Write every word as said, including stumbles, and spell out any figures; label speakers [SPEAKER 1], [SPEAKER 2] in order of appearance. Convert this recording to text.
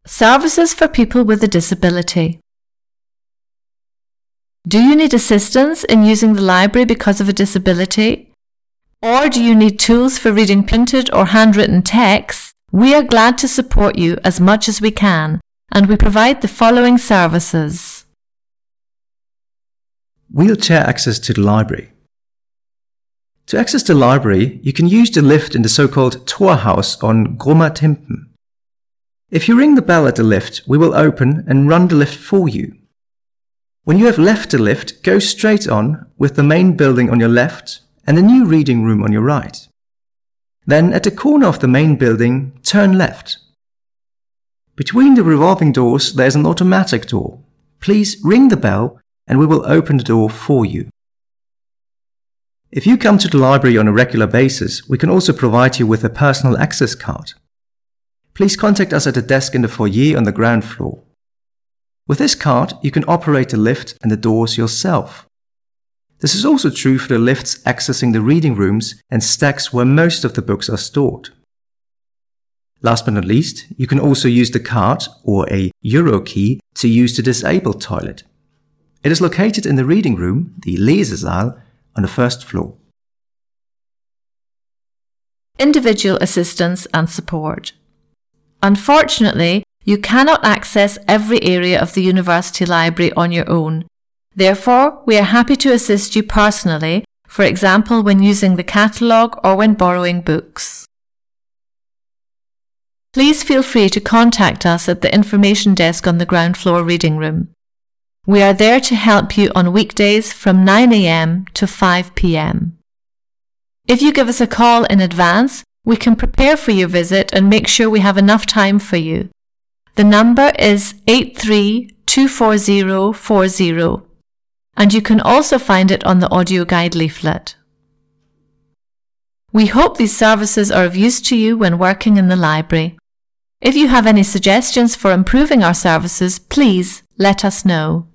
[SPEAKER 1] Services for people with a disability. Do you need assistance in using the library because of a disability? Or do you need tools for reading printed or handwritten texts? We are glad to support you as much as we can, and we provide the following services.
[SPEAKER 2] Wheelchair access to the library. To access the library, you can use the lift in the so-called Torhaus on Grummer Timpen. If you ring the bell at the lift, we will open and run the lift for you. When you have left the lift, go straight on with the main building on your left and the new reading room on your right. Then at the corner of the main building, turn left. Between the revolving doors, there is an automatic door. Please ring the bell and we will open the door for you. If you come to the library on a regular basis, we can also provide you with a personal access card. Please contact us at the desk in the foyer on the ground floor. With this card, you can operate the lift and the doors yourself. This is also true for the lifts accessing the reading rooms and stacks where most of the books are stored. Last but not least, you can also use the card or a Euro key to use the disabled toilet. It is located in the reading room, the Lesesaal, on the first floor.
[SPEAKER 1] Individual assistance and support. Unfortunately, you cannot access every area of the University Library on your own. Therefore, we are happy to assist you personally, for example when using the catalogue or when borrowing books. Please feel free to contact us at the information desk on the ground floor reading room. We are there to help you on weekdays from nine a m to five p m If you give us a call in advance, we can prepare for your visit and make sure we have enough time for you. The number is eight three two four zero four zero, and you can also find it on the audio guide leaflet. We hope these services are of use to you when working in the library. If you have any suggestions for improving our services, please let us know.